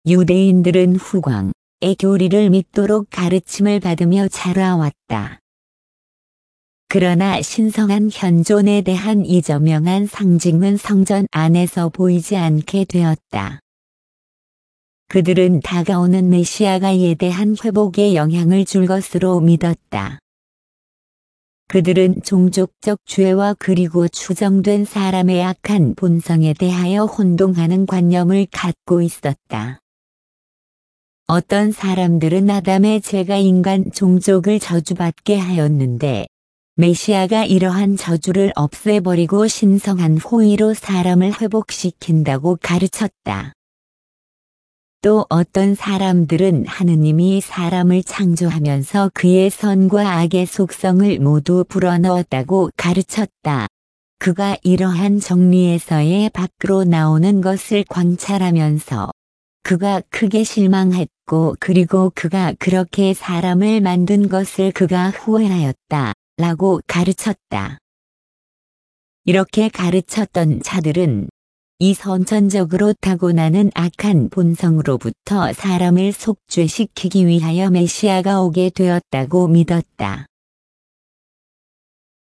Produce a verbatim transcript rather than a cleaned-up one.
유대인들은 후광의 교리를 믿도록 가르침을 받으며 자라왔다. 그러나 신성한 현존에 대한 이저명한 상징은 성전 안에서 보이지 않게 되었다. 그들은 다가오는 메시아가 이에 대한 회복에 영향을 줄 것으로 믿었다. 그들은 종족적 죄와 그리고 추정된 사람의 악한 본성에 대하여 혼동하는 관념을 갖고 있었다. 어떤 사람들은 아담의 죄가 인간 종족을 저주받게 하였는데 메시아가 이러한 저주를 없애버리고 신성한 호의로 사람을 회복시킨다고 가르쳤다. 또 어떤 사람들은 하느님이 사람을 창조하면서 그의 선과 악의 속성을 모두 불어넣었다고 가르쳤다. 그가 이러한 정리에서의 밖으로 나오는 것을 관찰하면서 그가 크게 실망했고 그리고 그가 그렇게 사람을 만든 것을 그가 후회하였다. 라고 가르쳤다. 이렇게 가르쳤던 자들은 이 선천적으로 타고나는 악한 본성으로부터 사람을 속죄시키기 위하여 메시아가 오게 되었다고 믿었다.